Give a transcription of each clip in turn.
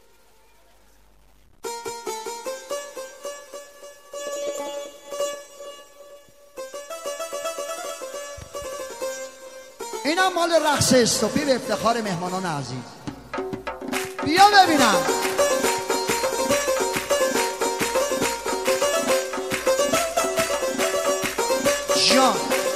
اینم مال رقص استوپی به افتخار مهمانان عزیز. بیا ببینم جان.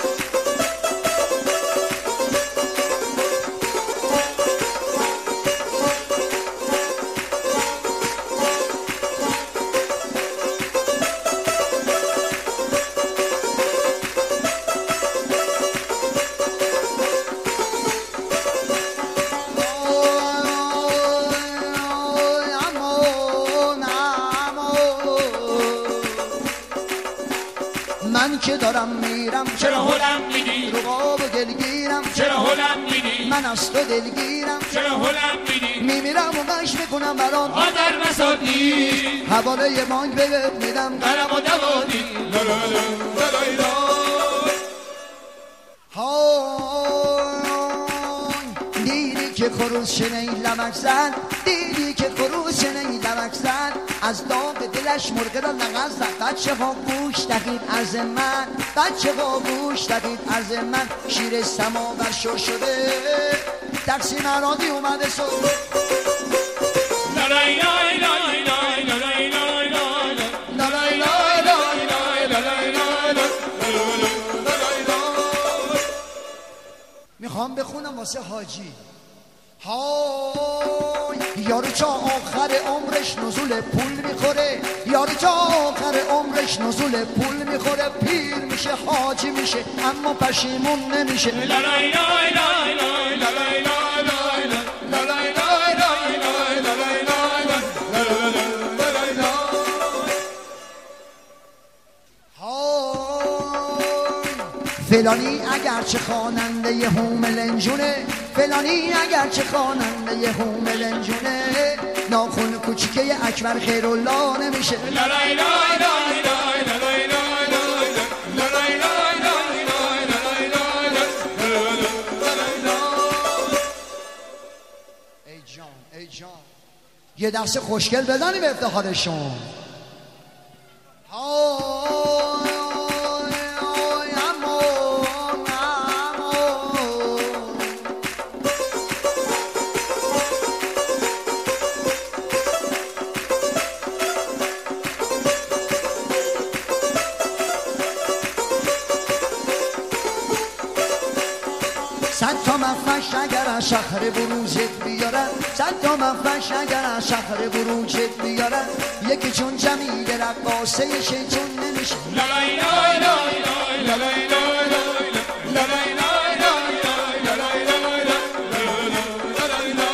من که دارم میرم چرا هلم میدی؟ رو قاب و گلگیرم چرا هلم میدی؟ من از تو دلگیرم چرا هلم میدی؟ میمیرم و قش میکنم برام آدر مسادی حواله بانک بهت میدم قلم و دوادی دیدی که خروس شنی لمک زد، دیدی که خروس شنی لمک زد، از داغ دلش مرغ را نغز زد. بچه ها گوش دهید عرض من، بچه ها گوش دهید عرض من، شیر سماور شو شده تقسیم مرادی اومده سو لالای لای لای لای لالای لای لای لالای لای لای لای لالای لای. میخوام بخونم واسه حاجی. های یارو چا آخر عمرش نزول پول میخوره، یارو چا آخر عمرش نزول پول میخوره، پیر میشه حاجی میشه اما پشیمون نمیشه. لالای لای لای لای لالای لای لای لالای لای لای لای لالای لای لای. فلانی اگرچه خواننده هوملنجونه، فلانی اگرچه خواننده هوملنجونه، ناخن کوچیکه اکبر خیرالله نمیشه. لالای لای لای لای لالای لای لای لالای لای لای لای لالای لای. ای جان ای جان یه دست خوشگل بزنی به افتخارشون. صد تا مفش اگر از شهر بروجت بیارن، صد تا مفش اگر از شهر بروجت بیارن، یکی چون جمیل رقاصه شیطون نمیشه. لالای لای لای لای لالای لای لای لالای لای لای لای لالای لای لای.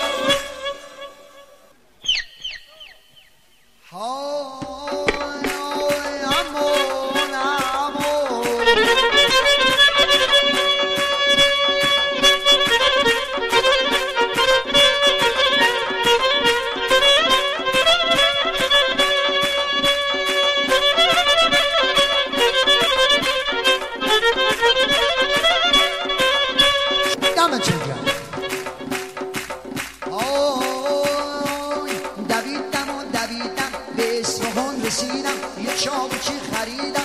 دویدم به اصفهان رسیدم، یه چاقوچی خریدم،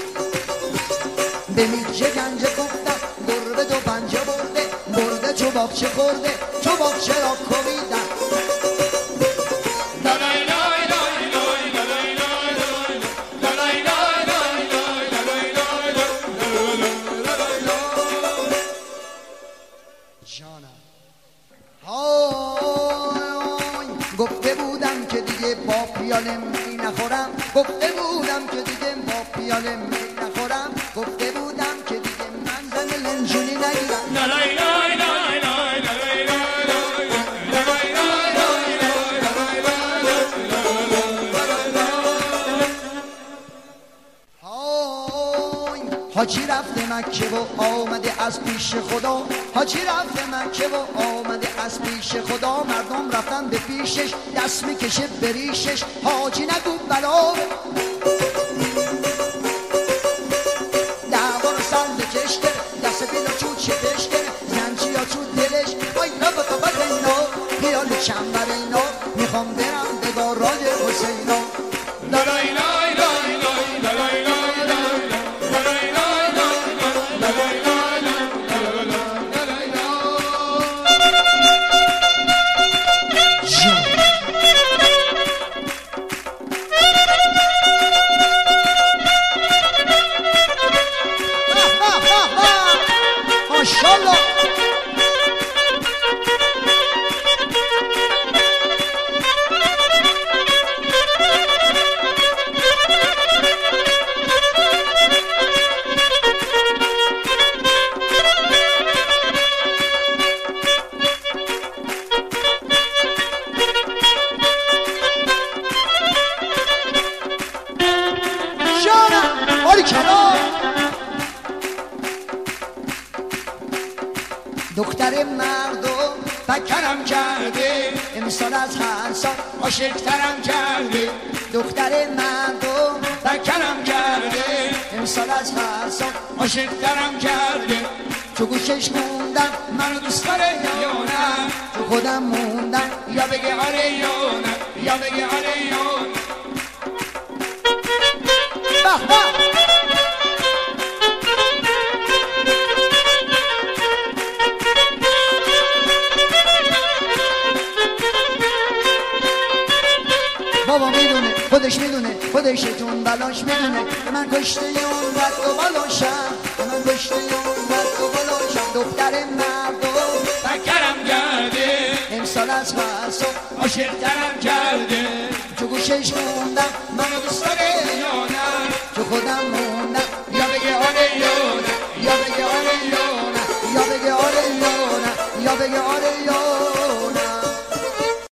به میجه گنجه گفتم گربه دو پنجه برده چو باغچه خورده، چو باغچه را کوبیدم. لالای لای لای لای لالای لای لای لالای لای لای لای لالای لای. جانم گفته بودم که دیگه با پیاله می نخورم، گفته بودم که دیگه با پیاله می نخورم، گفته بودم که دیگه من زن لنجونی نگیرم. لالای لای لای لای لالای لای لای لالای لای لای لای. حاجی رفته مکه و آمده از پیش خدا، حاجی رفته مکه و آمده از پیش خدا، مردم رفتن به پیشش دست میکشه بریشش، حاجی نگو بلا دعوا رو سر بکش کرد، دست بیلا تو چپش کرد، زنچی ها تو دلش، وای نبا تا بد اینا خیال چنبر اینا، میخوام دختر مردم فکرم کرده امسال از هر سال عاشق‌ترم کرده دختر مردم فکرم کرده امسال از هر سال عاشق‌ترم کرده تو گوشش موندم منو دوست داره یا نه تو خودم موندم یا بگه آره یا نه یا بگه آره یا نه به به بابا میدونه خودش میدونه خودشتون بلاش میدونه که من کشته اون رد و بالاشم که من کشته اون رد و بالاشم دختر مردم فکرم کرده امسال از هر سال عاشق‌ترم کرده تو گوشش موندم منو دوست داره یا نه تو خودم موندم یا بگه آره یا نه یا بگه آره یا نه یا بگه آره یا نه یا بگه آره یا